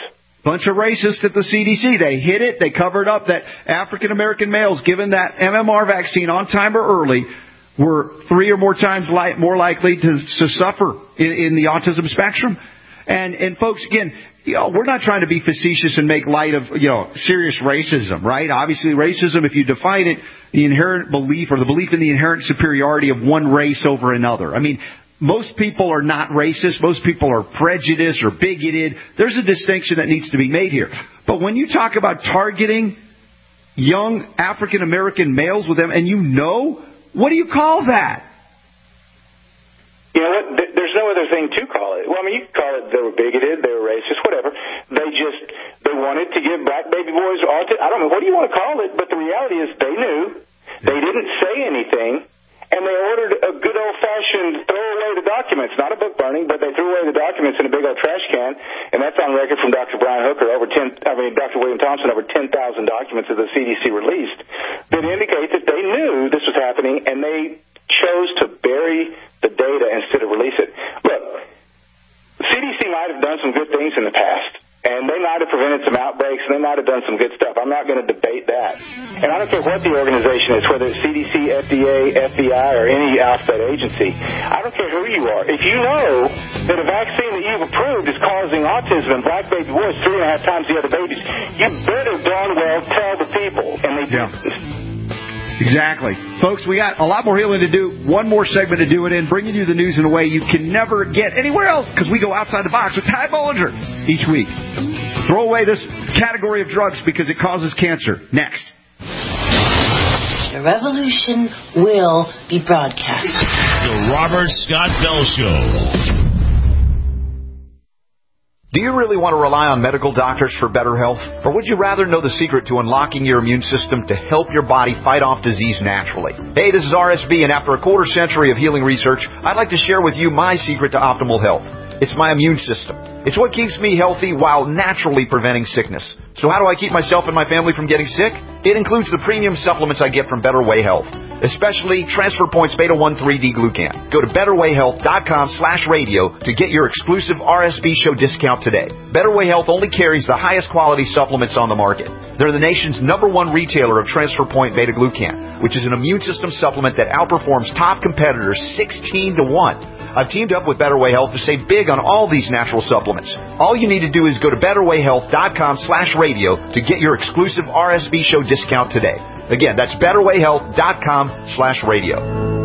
bunch of racists at the CDC. They hid it. They covered up that African American males given that MMR vaccine on time or early were 3 or more times more likely to suffer in the autism spectrum. And folks, again, we're not trying to be facetious and make light of, serious racism, right? Obviously, racism, if you define it, the inherent belief or the belief in the inherent superiority of one race over another. I mean, most people are not racist. Most people are prejudiced or bigoted. There's a distinction that needs to be made here. But when you talk about targeting young African American males with them, and what do you call that? You know what? There's no other thing to call it. Well, I mean, you could call it they were bigoted, they were racist, whatever. They wanted to give black baby boys autism. I don't know. What do you want to call it? But the reality is they knew. They didn't say anything. And they ordered a good old-fashioned throw away the documents, not a book burning, but they threw away the documents in a big old trash can, and that's on record from Dr. Brian Hooker, Dr. William Thompson, over 10,000 documents that the CDC released that indicate that they knew this was happening, and they chose to bury the data instead of release it. Look, CDC might have done some good things in the past, and they might have prevented some outbreaks, and they might have done some good stuff. I'm not going to debate that. And I don't care what the organization is, whether it's CDC, FDA, FBI, or any alphabet agency. I don't care who you are. If you know that a vaccine that you've approved is causing autism in black baby boys 3.5 times the other babies, you better darn well tell the people. And they didn't. Exactly. Folks, we got a lot more healing to do. One more segment to do it in, bringing you the news in a way you can never get anywhere else, because we go outside the box with Ty Bollinger each week. Throw away this category of drugs because it causes cancer. Next. The revolution will be broadcast. The Robert Scott Bell Show. Do you really want to rely on medical doctors for better health? Or would you rather know the secret to unlocking your immune system to help your body fight off disease naturally? Hey, this is RSB, and after a quarter century of healing research, I'd like to share with you my secret to optimal health. It's my immune system. It's what keeps me healthy while naturally preventing sickness. So how do I keep myself and my family from getting sick? It includes the premium supplements I get from Better Way Health, especially Transfer Points Beta-1 3D-Glucan. Go to BetterWayHealth.com/radio to get your exclusive RSB show discount today. Better Way Health only carries the highest quality supplements on the market. They're the nation's #1 retailer of Transfer Point Beta-Glucan, which is an immune system supplement that outperforms top competitors 16 to 1. I've teamed up with Better Way Health to save big on all these natural supplements. All you need to do is go to BetterWayHealth.com/radio to get your exclusive RSB show discount today. Again, that's BetterWayHealth.com/radio.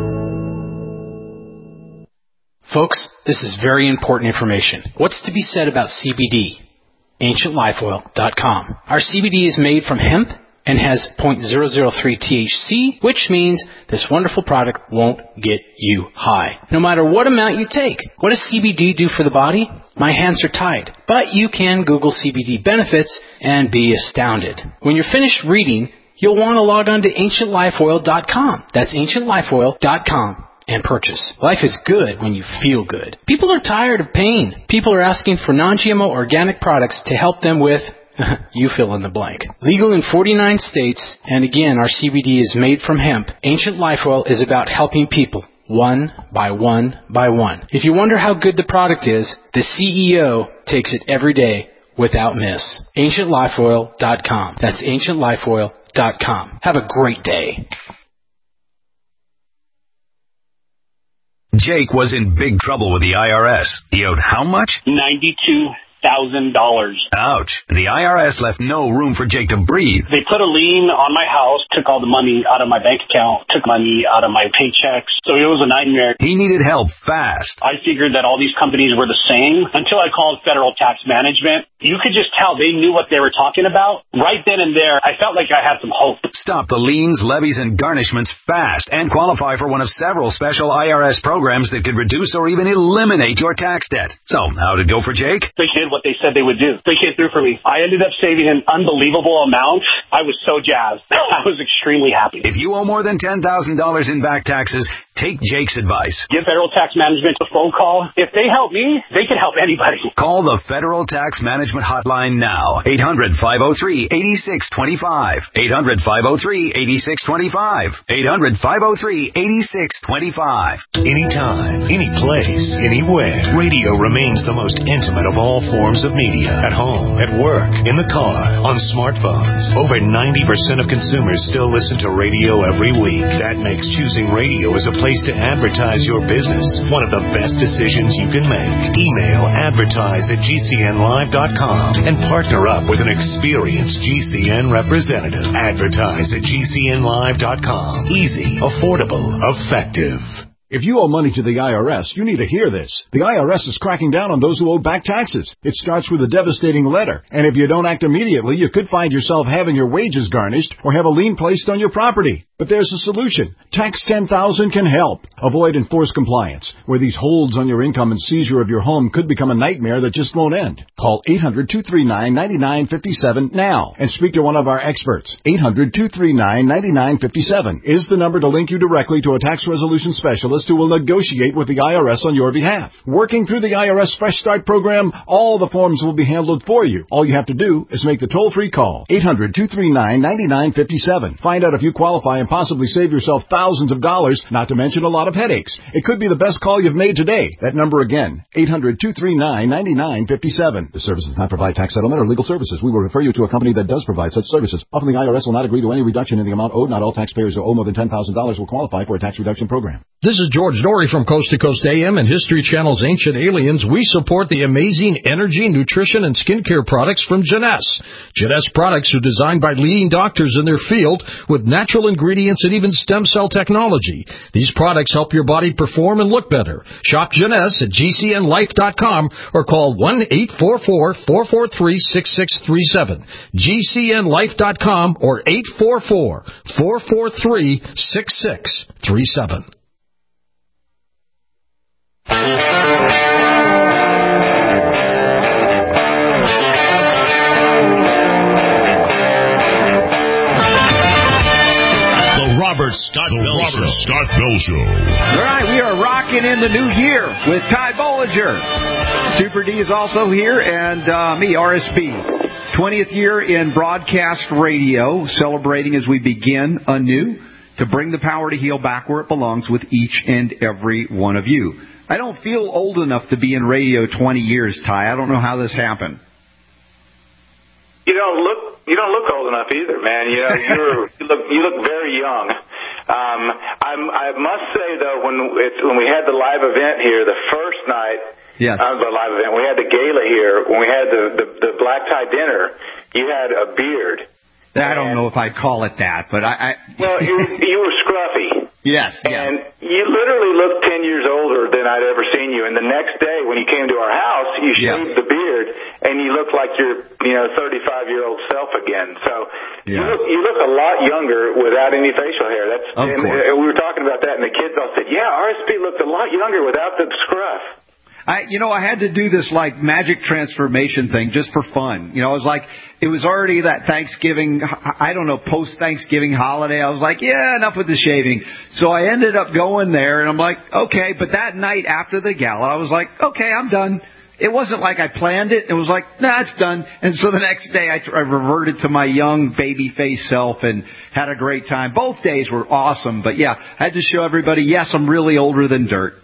Folks, this is very important information. What's to be said about CBD? AncientLifeOil.com. Our CBD is made from hemp and has 0.003 THC, which means this wonderful product won't get you high, no matter what amount you take. What does CBD do for the body? My hands are tied. But you can Google CBD benefits and be astounded. When you're finished reading, you'll want to log on to AncientLifeOil.com. That's AncientLifeOil.com. And purchase. Life is good when you feel good. People are tired of pain. People are asking for non-GMO organic products to help them with you fill in the blank. Legal in 49 states, and again, our CBD is made from hemp. Ancient Life Oil is about helping people, one by one by one. If you wonder how good the product is, the CEO takes it every day without miss. AncientLifeOil.com. That's AncientLifeOil.com. Have a great day. Jake was in big trouble with the IRS. He owed how much? $92,000. Ouch. The IRS left no room for Jake to breathe. They put a lien on my house, took all the money out of my bank account, took money out of my paychecks. So it was a nightmare. He needed help fast. I figured that all these companies were the same until I called Federal Tax Management. You could just tell they knew what they were talking about. Right then and there, I felt like I had some hope. Stop the liens, levies, and garnishments fast and qualify for one of several special IRS programs that could reduce or even eliminate your tax debt. So, how'd it go for Jake? They did what they said they would do. They came through for me. I ended up saving an unbelievable amount. I was so jazzed. I was extremely happy. If you owe more than $10,000 in back taxes, Take Jake's advice. Give Federal Tax Management a phone call. If they help me, they can help anybody. Call the Federal Tax Management Hotline now. 800-503-8625. 800-503-8625. 800-503-8625. Anytime, any place, anywhere. Radio remains the most intimate of all forms of media. At home, at work, in the car, on smartphones. Over 90% of consumers still listen to radio every week. That makes choosing radio as a place to advertise your business one of the best decisions you can make. Email advertise@gcnlive.com and partner up with an experienced GCN representative. Advertise@gcnlive.com. Easy, affordable, effective. If you owe money to the IRS, you need to hear this. The IRS is cracking down on those who owe back taxes. It starts with a devastating letter, and if you don't act immediately, you could find yourself having your wages garnished or have a lien placed on your property. But there's a solution. Tax 10,000 can help. Avoid enforced compliance, where these holds on your income and seizure of your home could become a nightmare that just won't end. Call 800-239-9957 now and speak to one of our experts. 800-239-9957 is the number to link you directly to a tax resolution specialist who will negotiate with the IRS on your behalf. Working through the IRS Fresh Start program, all the forms will be handled for you. All you have to do is make the toll-free call. 800-239-9957. Find out if you qualify and possibly save yourself thousands of dollars, not to mention a lot of headaches. It could be the best call you've made today. That number again, 800-239-9957. The service does not provide tax settlement or legal services. We will refer you to a company that does provide such services. Often the IRS will not agree to any reduction in the amount owed. Not all taxpayers who owe more than $10,000 will qualify for a tax reduction program. This is George Dory from Coast to Coast AM and History Channel's Ancient Aliens. We support the amazing energy, nutrition, and skincare products from Jeunesse. Jeunesse products are designed by leading doctors in their field with natural ingredients and even stem cell technology. These products help your body perform and look better. Shop Jeunesse at GCNLife.com or call 1-844-443-6637. GCNLife.com or 844-443-6637. Robert Scott Bell Show. All right, we are rocking in the new year with Ty Bollinger. Super D is also here, and me, RSB. 20th year in broadcast radio, celebrating as we begin anew to bring the power to heal back where it belongs with each and every one of you. I don't feel old enough to be in radio 20 years, Ty. I don't know how this happened. You don't look old enough either, man. You know, you look very young. I must say though, when we had the live event here, the first night, the live event, we had the gala here. When we had the black tie dinner, you had a beard. I don't know if I'd call it that, but well, you were scruffy. Yes. And you literally looked 10 years older than I'd ever seen you. And the next day when you came to our house, you shaved the beard, and you look like your 35-year-old self again. So you look a lot younger without any facial hair. We were talking about that, and the kids all said, yeah, RSP looked a lot younger without the scruff. I had to do this like magic transformation thing just for fun. It was like, it was already that Thanksgiving, post-Thanksgiving holiday. I was like, yeah, enough with the shaving. So I ended up going there, and I'm like, okay. But that night after the gala, I was like, okay, I'm done. It wasn't like I planned it. It was like, nah, it's done. And so the next day I reverted to my young baby face self and had a great time. Both days were awesome. But yeah, I had to show everybody, yes, I'm really older than dirt.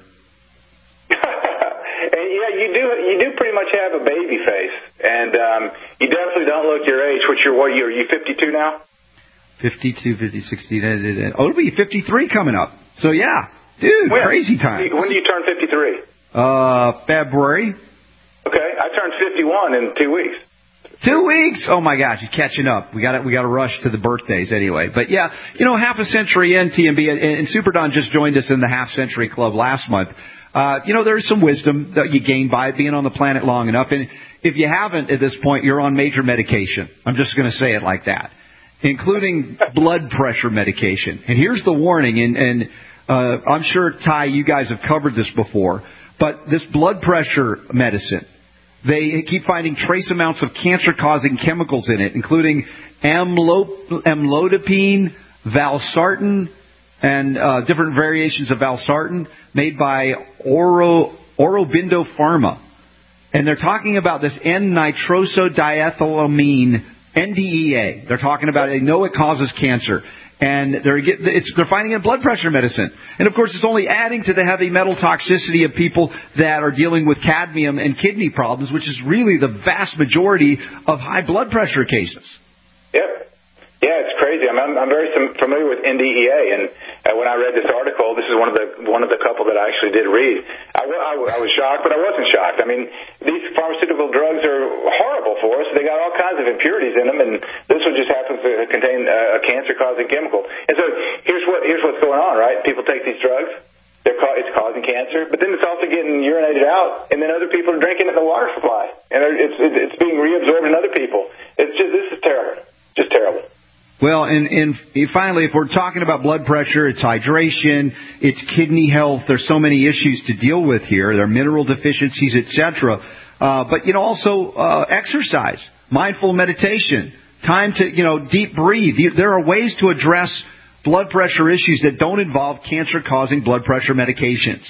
You do pretty much have a baby face, and you definitely don't look your age. Are you 52 now? 52, 50, 60. It'll be 53 coming up. So yeah, dude, crazy time. When do you turn 53? February. Okay, I turned 51 in 2 weeks. 2 weeks? Oh my gosh, you're catching up. We got to rush to the birthdays anyway. But yeah, half a century in TMB, and Super Don just joined us in the Half Century Club last month. There's some wisdom that you gain by being on the planet long enough. And if you haven't at this point, you're on major medication. I'm just going to say it like that, including blood pressure medication. And here's the warning, and I'm sure, Ty, you guys have covered this before, but this blood pressure medicine, they keep finding trace amounts of cancer-causing chemicals in it, including amlodipine, valsartan, and different variations of valsartan made by Aurobindo Pharma. And they're talking about this N-nitrosodiethylamine, NDEA. They're talking about it. They know it causes cancer. And they're finding it in blood pressure medicine. And, of course, it's only adding to the heavy metal toxicity of people that are dealing with cadmium and kidney problems, which is really the vast majority of high blood pressure cases. Yep. Yeah, it's crazy. I'm very familiar with NDEA, and when I read this article, this is one of the couple that I actually did read. I was shocked, but I wasn't shocked. I mean, these pharmaceutical drugs are horrible for us. They got all kinds of impurities in them, and this one just happens to contain a cancer-causing chemical. And so here's what's going on, right? People take these drugs. It's causing cancer, but then it's also getting urinated out, and then other people are drinking it in the water supply, and it's being reabsorbed in other people. This is terrible, just terrible. Well, and finally, if we're talking about blood pressure, it's hydration, it's kidney health. There's so many issues to deal with here. There are mineral deficiencies, etc. But also exercise, mindful meditation, time to deep breathe. There are ways to address blood pressure issues that don't involve cancer-causing blood pressure medications.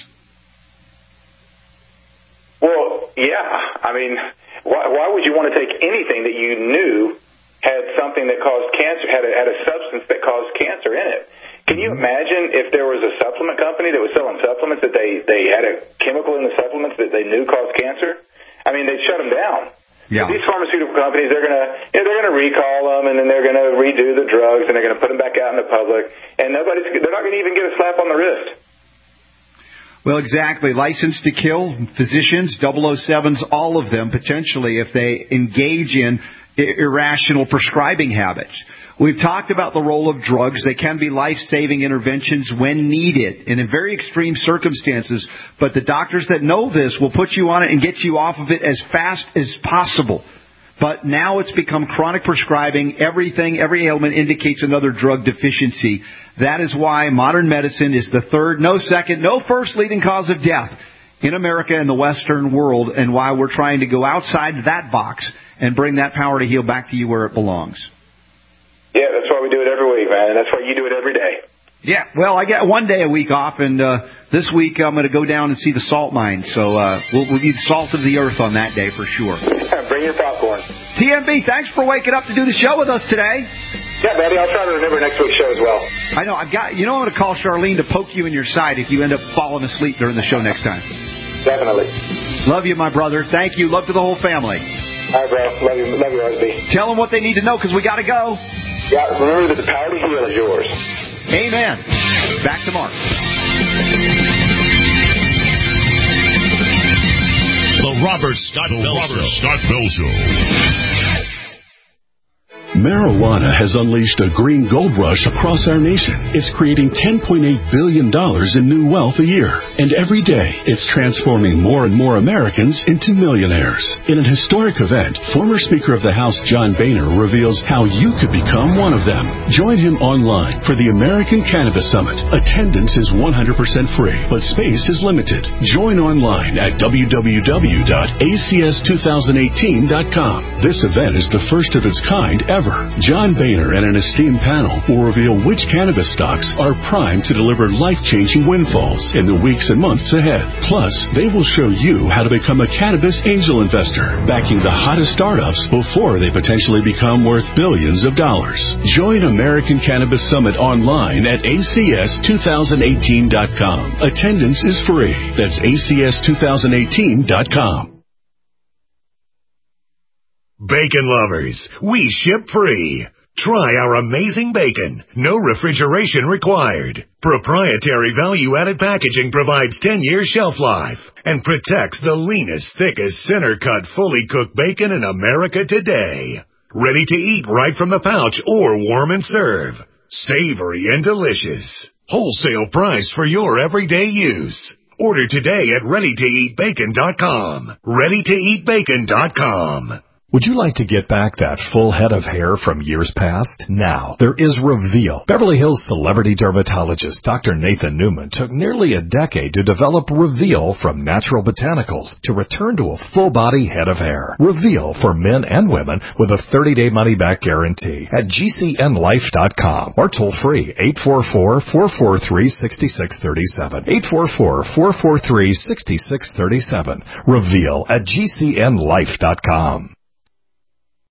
Well, yeah. I mean, why would you want to take anything that you knew had something that caused cancer, had a substance that caused cancer in it? Can you imagine if there was a supplement company that was selling supplements that they had a chemical in the supplements that they knew caused cancer? I mean, they'd shut them down. Yeah. These pharmaceutical companies, they're gonna recall them, and then they're gonna redo the drugs, and they're gonna put them back out in the public, and they're not gonna even get a slap on the wrist. Well, exactly. Licensed to kill, physicians, 007s, all of them potentially, if they engage in irrational prescribing habits. We've talked about the role of drugs. They can be life-saving interventions when needed and in very extreme circumstances, but the doctors that know this will put you on it and get you off of it as fast as possible. But now it's become chronic prescribing. Every ailment indicates another drug deficiency. That is why modern medicine is the third, no second, no first leading cause of death in America and the Western world, and why we're trying to go outside that box and bring that power to heal back to you where it belongs. Yeah, that's why we do it every week, man, and that's why you do it every day. Yeah, well, I get one day a week off, and this week I'm going to go down and see the salt mine, so we'll need salt of the earth on that day for sure. Bring your popcorn. TMB, thanks for waking up to do the show with us today. Yeah, buddy, I'll try to remember next week's show as well. I know, I'm going to call Charlene to poke you in your side if you end up falling asleep during the show next time. Definitely. Love you, my brother. Thank you. Love to the whole family. All right, bro. Love you, RSB. Tell them what they need to know, because we got to go. Yeah, remember that the power to heal is yours. Amen. Back tomorrow. The Robert Scott Bell Show. Marijuana has unleashed a green gold rush across our nation. It's creating $10.8 billion in new wealth a year. And every day, it's transforming more and more Americans into millionaires. In an historic event, former Speaker of the House John Boehner reveals how you could become one of them. Join him online for the American Cannabis Summit. Attendance is 100% free, but space is limited. Join online at www.acs2018.com. This event is the first of its kind ever. John Boehner and an esteemed panel will reveal which cannabis stocks are primed to deliver life-changing windfalls in the weeks and months ahead. Plus, they will show you how to become a cannabis angel investor, backing the hottest startups before they potentially become worth billions of dollars. Join American Cannabis Summit online at acs2018.com. Attendance is free. That's acs2018.com. Bacon lovers, we ship free. Try our amazing bacon. No refrigeration required. Proprietary value-added packaging provides 10-year shelf life and protects the leanest, thickest, center-cut, fully cooked bacon in America today. Ready to eat right from the pouch or warm and serve. Savory and delicious. Wholesale price for your everyday use. Order today at ReadyToEatBacon.com. ReadyToEatBacon.com. Would you like to get back that full head of hair from years past? Now, there is Reveal. Beverly Hills celebrity dermatologist Dr. Nathan Newman took nearly a decade to develop Reveal from natural botanicals to return to a full-body head of hair. Reveal for men and women with a 30-day money-back guarantee at GCNlife.com or toll free 844-443-6637. 844-443-6637. Reveal at GCNlife.com.